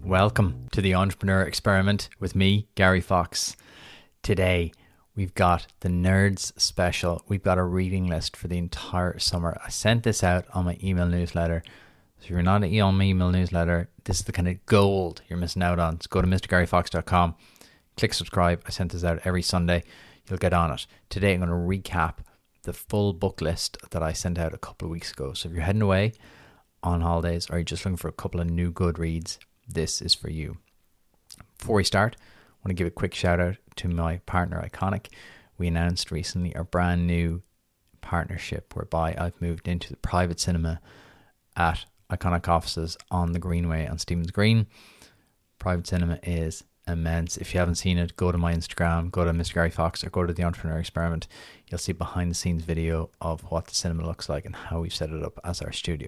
Welcome to the Entrepreneur Experiment with me, Gary Fox. Today, we've got the Nerds Special. We've got a reading list for the entire summer. I sent this out on my email newsletter. So if you're not on my email newsletter, this is the kind of gold you're missing out on. So go to mrgaryfox.com, click subscribe. I sent this out every Sunday. You'll get on it. Today, I'm going to recap the full book list that I sent out a couple of weeks ago. So if you're heading away on holidays or you're just looking for a couple of new good reads, this is for you. Before we start, I want to give a quick shout out to my partner Iconic. We announced recently our brand new partnership whereby I've moved into the private cinema at Iconic offices on the Greenway on Stephen's Green. Private cinema is immense. If you haven't seen it, go to my Instagram, go to Mr. Gary Fox, or go to the Entrepreneur Experiment. You'll see behind the scenes video of what the cinema looks like and how we've set it up as our studio.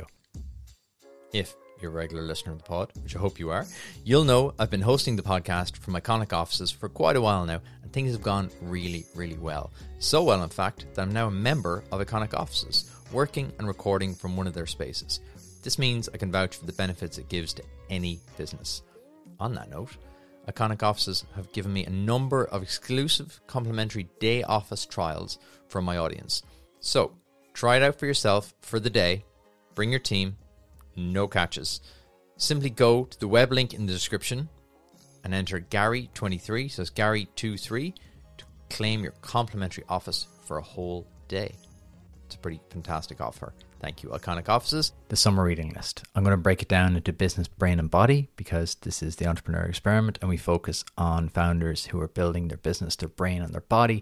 If you're a regular listener of the pod, which I hope you are, you'll know I've been hosting the podcast from Iconic offices for quite a while now, and things have gone really, really well. So well, in fact, that I'm now a member of Iconic offices, working and recording from one of their spaces. This means I can vouch for the benefits it gives to any business. On that note, Iconic offices have given me a number of exclusive complimentary day office trials for my audience. So, try it out for yourself for the day, bring your team, no catches. Simply go to the web link in the description and enter Gary23, so it's Gary23, to claim your complimentary office for a whole day. It's a pretty fantastic offer. Thank you, Iconic offices. The summer reading list. I'm going to break it down into business, brain, and body because this is the Entrepreneur Experiment and we focus on founders who are building their business, their brain, and their body.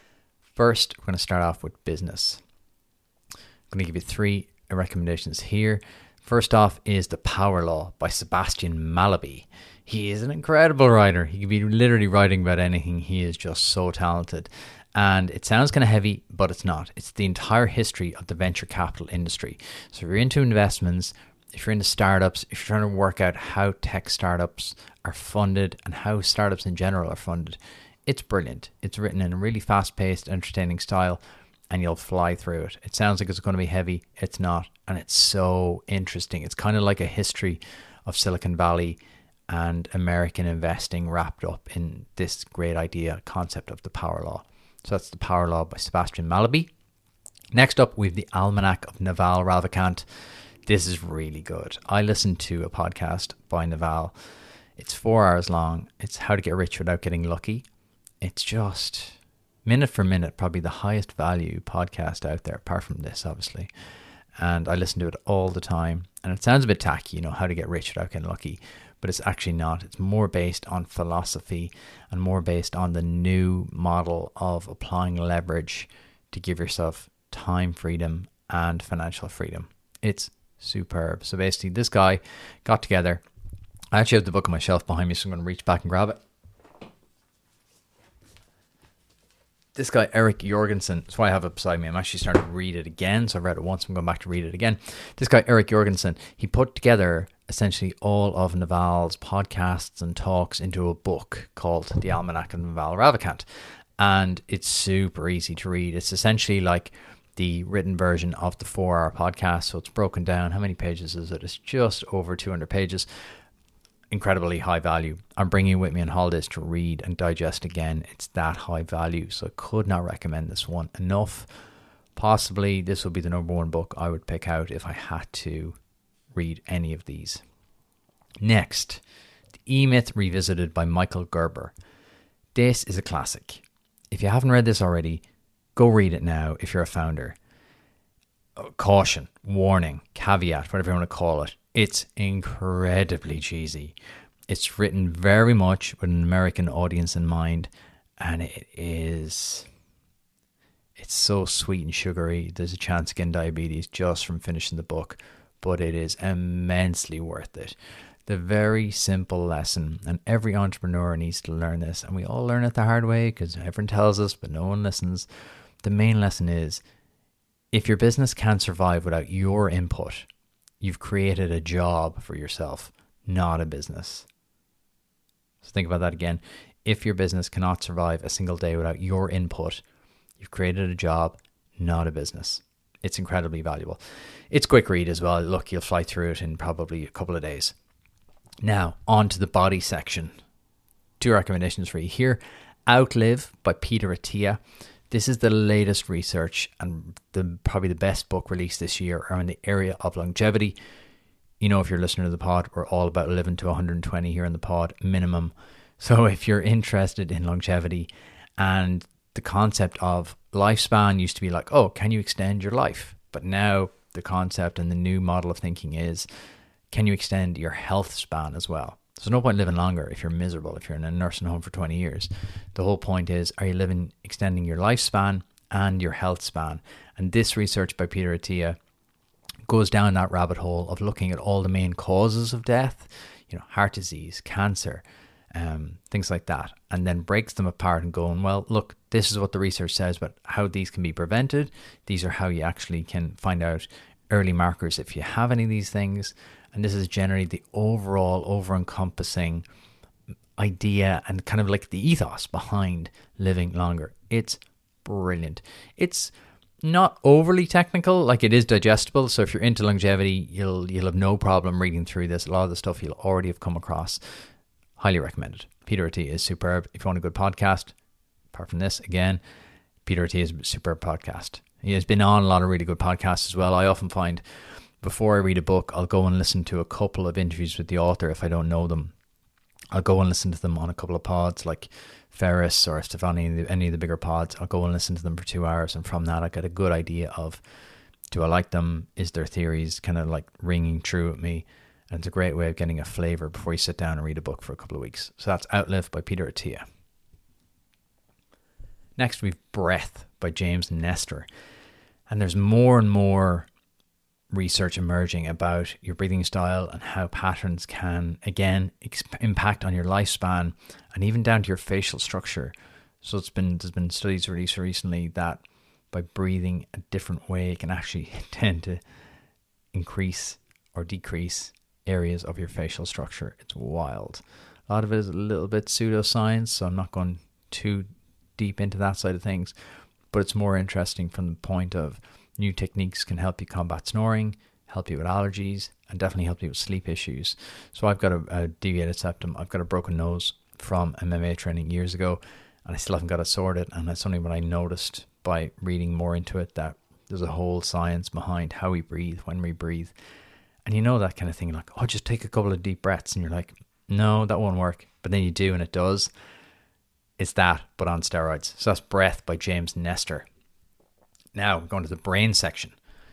First, we're going to start off with business. I'm going to give you three recommendations here. First off is The Power Law by Sebastian Mallaby. He is an incredible writer. He could be literally writing about anything. He is just so talented. And it sounds kind of heavy, but it's not. It's the entire history of the venture capital industry. So if you're into investments, if you're into startups, if you're trying to work out how tech startups are funded and how startups in general are funded, it's brilliant. It's written in a really fast-paced, entertaining style, and you'll fly through it. It sounds like it's going to be heavy. It's not. And it's so interesting. It's kind of like a history of Silicon Valley and American investing wrapped up in this great idea, concept of the Power Law. So that's The Power Law by Sebastian Mallaby. Next up, we have The Almanac of Naval Ravikant. This is really good. I listened to a podcast by Naval. It's 4 hours long. It's How to Get Rich Without Getting Lucky. It's just minute for minute, probably the highest value podcast out there, apart from this, obviously. And I listen to it all the time. And it sounds a bit tacky, how to get rich without getting lucky. But it's actually not. It's more based on philosophy and more based on the new model of applying leverage to give yourself time freedom and financial freedom. It's superb. So basically, this guy got together. I actually have the book on my shelf behind me, so I'm going to reach back and grab it. This guy, Eric Jorgensen, that's why I have it beside me. I'm actually starting to read it again. So I read it once, I'm going back to read it again. This guy, Eric Jorgensen, he put together essentially all of Naval's podcasts and talks into a book called The Almanac of Naval Ravikant. And it's super easy to read. It's essentially like the written version of the 4-hour podcast. So it's broken down. How many pages is it? It's just over 200 pages. Incredibly high value. I'm bringing it with me on holidays to read and digest again. It's that high value, so I could not recommend this one enough. Possibly this would be the number one book I would pick out if I had to read any of these. Next, The E-Myth Revisited by Michael Gerber. This is a classic. If you haven't read this already, go read it now if you're a founder. Caution, warning, caveat, whatever you want to call it. It's incredibly cheesy. It's written very much with an American audience in mind, and it's so sweet and sugary. There's a chance of getting diabetes just from finishing the book, but it is immensely worth it. The very simple lesson, and every entrepreneur needs to learn this, and we all learn it the hard way because everyone tells us, but no one listens. The main lesson is, if your business can't survive without your input, you've created a job for yourself, not a business. So think about that again. If your business cannot survive a single day without your input, you've created a job, not a business. It's incredibly valuable. It's a quick read as well. Look, you'll fly through it in probably a couple of days. Now, on to the body section. 2 recommendations for you here. Outlive by Peter Attia. This is the latest research and probably the best book released this year around the area of longevity. You know, if you're listening to the pod, we're all about living to 120 here in the pod minimum. So if you're interested in longevity, and the concept of lifespan used to be like, oh, can you extend your life? But now the concept and the new model of thinking is, can you extend your health span as well? There's no point living longer if you're miserable, if you're in a nursing home for 20 years. The whole point is, are you extending your lifespan and your health span? And this research by Peter Attia goes down that rabbit hole of looking at all the main causes of death, heart disease, cancer, things like that, and then breaks them apart and going, well, look, this is what the research says about how these can be prevented. These are how you actually can find out early markers if you have any of these things. And this is generally the overall over-encompassing idea and kind of like the ethos behind living longer. It's brilliant. It's not overly technical, like it is digestible. So if you're into longevity, you'll have no problem reading through this. A lot of the stuff you'll already have come across. Highly recommended. Peter Attia is superb. If you want a good podcast, apart from this, again, Peter Attia is a superb podcast. He has been on a lot of really good podcasts as well. I often find before I read a book, I'll go and listen to a couple of interviews with the author if I don't know them. I'll go and listen to them on a couple of pods like Ferris or Stefani, any of the bigger pods. I'll go and listen to them for 2 hours, and from that I get a good idea of, do I like them? Is their theories kind of like ringing true at me? And it's a great way of getting a flavour before you sit down and read a book for a couple of weeks. So that's Outlive by Peter Attia. Next we've Breath by James Nestor. And there's more and more research emerging about your breathing style and how patterns can, again, impact on your lifespan and even down to your facial structure. So there's been studies released recently that by breathing a different way, it can actually tend to increase or decrease areas of your facial structure. It's wild. A lot of it is a little bit pseudoscience, so I'm not going too deep into that side of things, but it's more interesting from the point of new techniques can help you combat snoring, help you with allergies, and definitely help you with sleep issues. So I've got a deviated septum, I've got a broken nose from MMA training years ago, and I still haven't got it sorted, and that's only when I noticed by reading more into it that there's a whole science behind how we breathe, when we breathe. And you know that kind of thing, like, oh, just take a couple of deep breaths, and you're like, no, that won't work. But then you do, and it does. It's that, but on steroids. So that's Breath by James Nestor. Now, we're going to the brain section.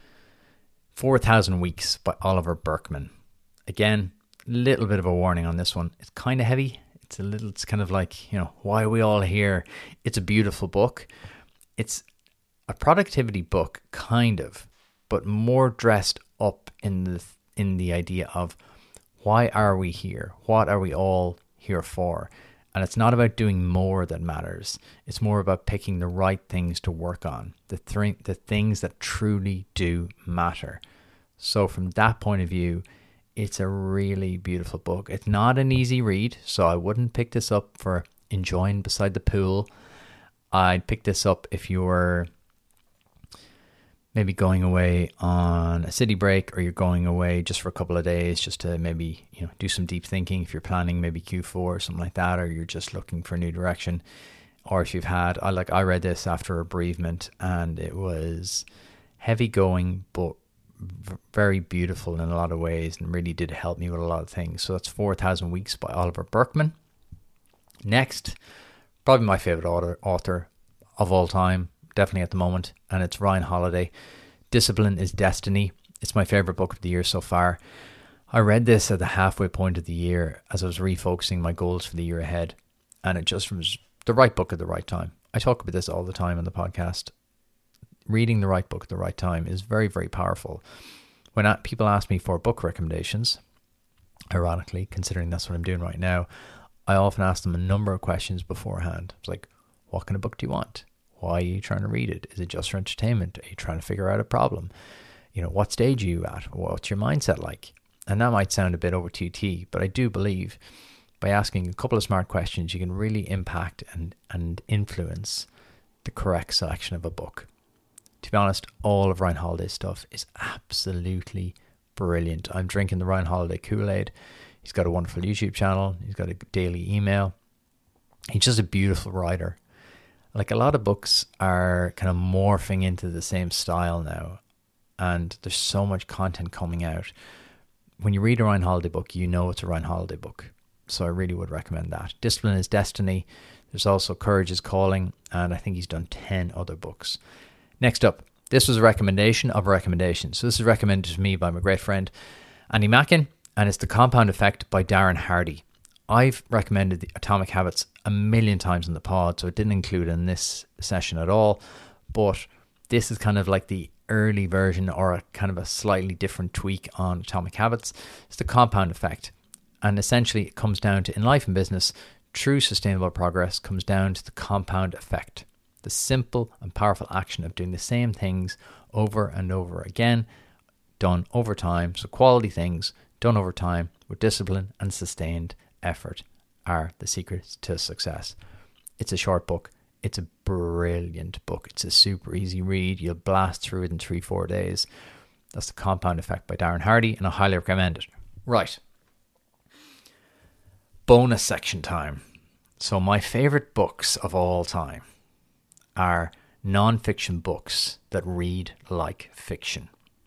4,000 Weeks by Oliver Burkeman. Again, a little bit of a warning on this one. It's kind of heavy. It's kind of like, why are we all here? It's a beautiful book. It's a productivity book, kind of, but more dressed up in the idea of why are we here? What are we all here for? And it's not about doing more that matters. It's more about picking the right things to work on, the things that truly do matter. So from that point of view, it's a really beautiful book. It's not an easy read, so I wouldn't pick this up for enjoying beside the pool. I'd pick this up if you were maybe going away on a city break, or you're going away just for a couple of days just to maybe, do some deep thinking if you're planning maybe Q4 or something like that, or you're just looking for a new direction. Or if you've had, I read this after a bereavement, and it was heavy going, but very beautiful in a lot of ways, and really did help me with a lot of things. So that's 4,000 Weeks by Oliver Burkeman. Next, probably my favorite author of all time, definitely at the moment, and it's Ryan Holiday. Discipline is Destiny. It's my favorite book of the year so far. I read this at the halfway point of the year as I was refocusing my goals for the year ahead, and it just was the right book at the right time. I talk about this all the time on the podcast. Reading the right book at the right time is very, very powerful. When people ask me for book recommendations, ironically, considering that's what I'm doing right now, I often ask them a number of questions beforehand. It's like, what kind of book do you want? Why are you trying to read it? Is it just for entertainment? Are you trying to figure out a problem? What stage are you at? What's your mindset like? And that might sound a bit over TT, but I do believe by asking a couple of smart questions, you can really impact and influence the correct selection of a book. To be honest, all of Ryan Holiday's stuff is absolutely brilliant. I'm drinking the Ryan Holiday Kool-Aid. He's got a wonderful YouTube channel. He's got a daily email. He's just a beautiful writer. Like, a lot of books are kind of morphing into the same style now, and there's so much content coming out. When you read a Ryan Holiday book, you know it's a Ryan Holiday book. So I really would recommend that. Discipline is Destiny. There's also Courage is Calling, and I think he's done 10 other books. Next up, this was a recommendation of a recommendation. So this is recommended to me by my great friend Andy Mackin, and it's The Compound Effect by Darren Hardy. I've recommended the Atomic Habits a million times in the pod, so it didn't include in this session at all. But this is kind of like the early version, or a kind of a slightly different tweak on Atomic Habits. It's the compound effect. And essentially it comes down to, in life and business, true sustainable progress comes down to the compound effect. The simple and powerful action of doing the same things over and over again, done over time. So quality things done over time with discipline and sustained effort are the secrets to success. It's a short book. It's a brilliant book. It's a super easy read. You'll blast through it in 3-4 days. That's The Compound Effect by Darren Hardy, and I highly recommend it. Right. Bonus section time. So my favorite books of all time are non-fiction books that read like fiction.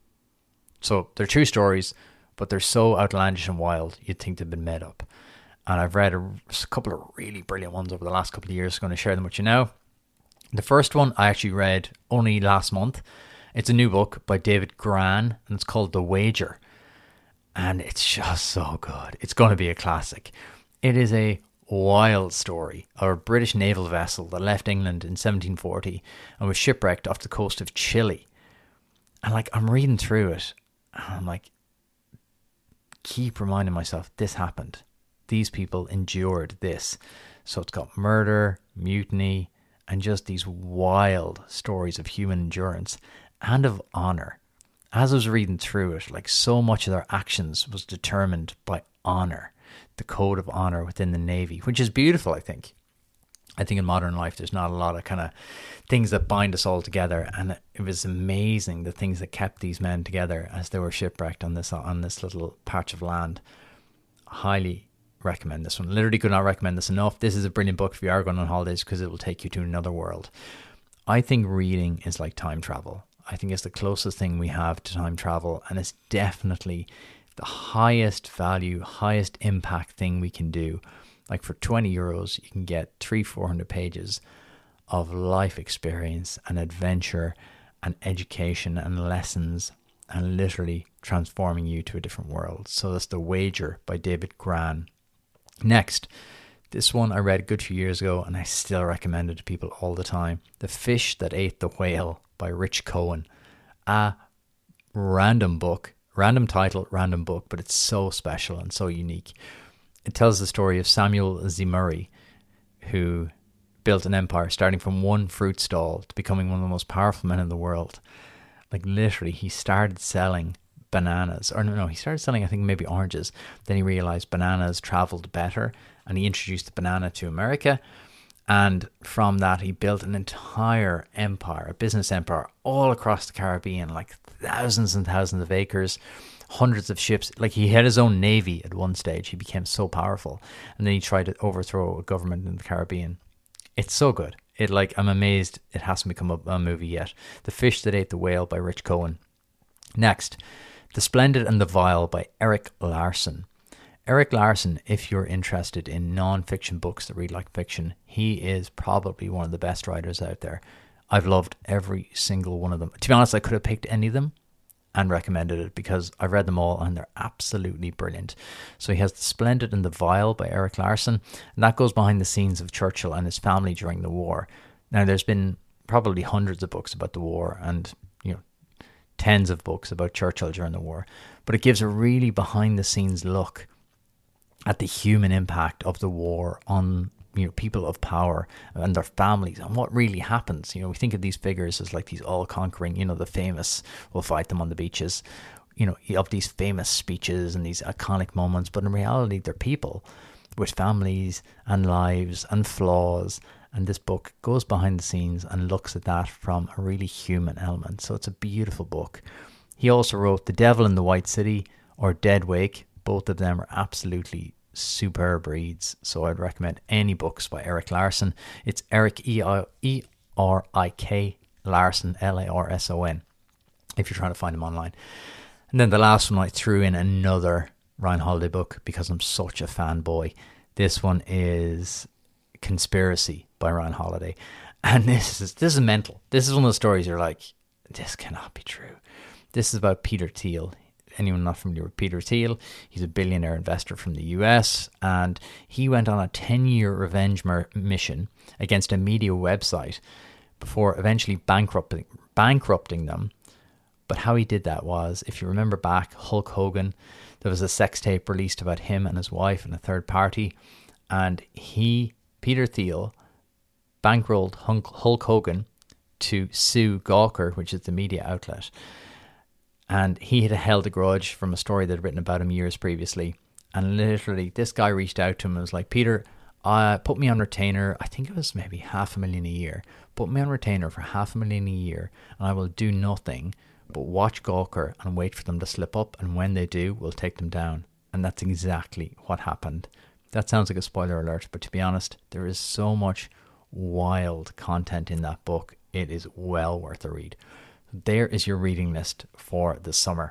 So they're true stories, but they're so outlandish and wild, you'd think they've been made up. And I've read a couple of really brilliant ones over the last couple of years. I'm going to share them with you now. The first one I actually read only last month. It's a new book by David Grann, and it's called The Wager. And it's just so good. It's going to be a classic. It is a wild story of a British naval vessel that left England in 1740 and was shipwrecked off the coast of Chile. And like, I'm reading through it, and I'm like, keep reminding myself, this happened. These people endured this. So it's got murder, mutiny, and just these wild stories of human endurance and of honour. As I was reading through it, like, so much of their actions was determined by honour. The code of honour within the Navy, which is beautiful, I think. I think in modern life there's not a lot of kind of things that bind us all together, and it was amazing the things that kept these men together as they were shipwrecked on this little patch of land. Highly recommend this one. Literally could not recommend this enough. This is a brilliant book if you are going on holidays, because it will take you to another world. I think reading is like time travel. I think it's the closest thing we have to time travel, and it's definitely the highest value, highest impact thing we can do. Like, for €20, you can get 300-400 pages of life experience and adventure and education and lessons, and literally transforming you to a different world. So that's The Wager by David Grann. Next, this one I read a good few years ago, and I still recommend it to people all the time. The Fish That Ate the Whale by Rich Cohen. A random book. Random title, random book, but it's so special and so unique. It tells the story of Samuel Z. Murray, who built an empire starting from one fruit stall to becoming one of the most powerful men in the world. Like, literally, he started selling bananas. Or no, he started selling, I think, maybe oranges. Then he realized bananas traveled better, and he introduced the banana to America. And from that, he built an entire empire, a business empire, all across the Caribbean, like thousands and thousands of acres, hundreds of ships. Like, he had his own navy at one stage. He became so powerful. And then he tried to overthrow a government in the Caribbean. It's so good. I'm amazed it hasn't become a movie yet. The Fish That Ate the Whale by Rich Cohen. Next, The Splendid and the Vile by Erik Larson. Erik Larson, if you're interested in non-fiction books that read like fiction, he is probably one of the best writers out there. I've loved every single one of them. To be honest, I could have picked any of them and recommended it, because I've read them all and they're absolutely brilliant. So he has The Splendid and the Vile by Erik Larson, and that goes behind the scenes of Churchill and his family during the war. Now, there's been probably hundreds of books about the war, and tens of books about Churchill during the war, but it gives a really behind the scenes look at the human impact of the war on people of power and their families, and what really happens. We think of these figures as like these all-conquering, the famous, we'll fight them on the beaches, of these famous speeches and these iconic moments, but in reality they're people with families and lives and flaws, and this book goes behind the scenes and looks at that from a really human element. So it's a beautiful book. He also wrote The Devil in the White City, or Dead Wake, Both of them are absolutely superb reads, so I'd recommend any books by Erik Larson. It's Erik, E-R-I-K, Larson, Larson, if you're trying to find him online. And then the last one, I threw in another Ryan Holiday book because I'm such a fanboy. This one is Conspiracy by Ryan Holiday. And this is mental. This is one of the stories you're like, this cannot be true. This is about Peter Thiel. Anyone not familiar with Peter Thiel? He's a billionaire investor from the US, and he went on a 10-year revenge mission against a media website before eventually bankrupting them. But how he did that was, if you remember back, Hulk Hogan, there was a sex tape released about him and his wife and a third party, and Peter Thiel, bankrolled Hulk Hogan to sue Gawker, which is the media outlet. And he had held a grudge from a story they'd written about him years previously. And literally, this guy reached out to him and was like, Peter, put me on retainer. I think it was maybe $500,000 a year. Put me on retainer for $500,000 a year, and I will do nothing but watch Gawker and wait for them to slip up. And when they do, we'll take them down. And that's exactly what happened. That sounds like a spoiler alert, but to be honest, there is so much wild content in that book. It is well worth a read. There is your reading list for the summer.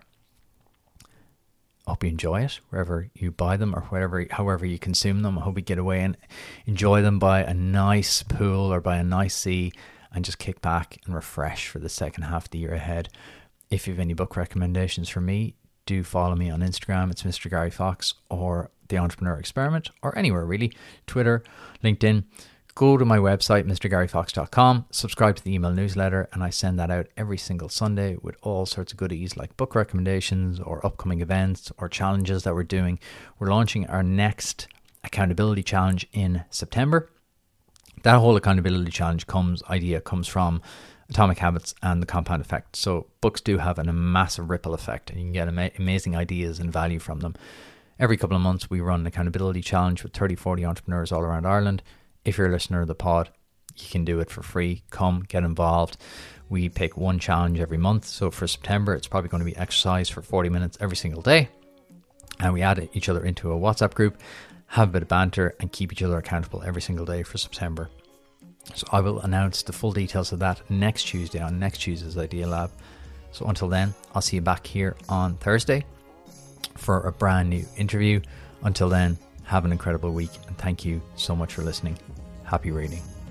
I hope you enjoy it wherever you buy them or however you consume them. I hope you get away and enjoy them by a nice pool or by a nice sea and just kick back and refresh for the second half of the year ahead. If you have any book recommendations for me, do follow me on Instagram. It's Mr. Gary Fox or The Entrepreneur Experiment, or anywhere really, Twitter, LinkedIn. Go to my website, mrgaryfox.com, subscribe to the email newsletter, and I send that out every single Sunday with all sorts of goodies like book recommendations or upcoming events or challenges that we're doing. We're launching our next accountability challenge in September. That whole accountability challenge comes from Atomic Habits and the Compound Effect. So books do have a massive ripple effect, and you can get amazing ideas and value from them. Every couple of months, we run an accountability challenge with 30-40 entrepreneurs all around Ireland. If you're a listener of the pod, you can do it for free. Come, get involved. We pick one challenge every month. So for September, it's probably going to be exercise for 40 minutes every single day. And we add each other into a WhatsApp group, have a bit of banter, and keep each other accountable every single day for September. So I will announce the full details of that next Tuesday on next Tuesday's Idea Lab. So until then, I'll see you back here on Thursday for a brand new interview. Until then, have an incredible week, and thank you so much for listening. Happy reading.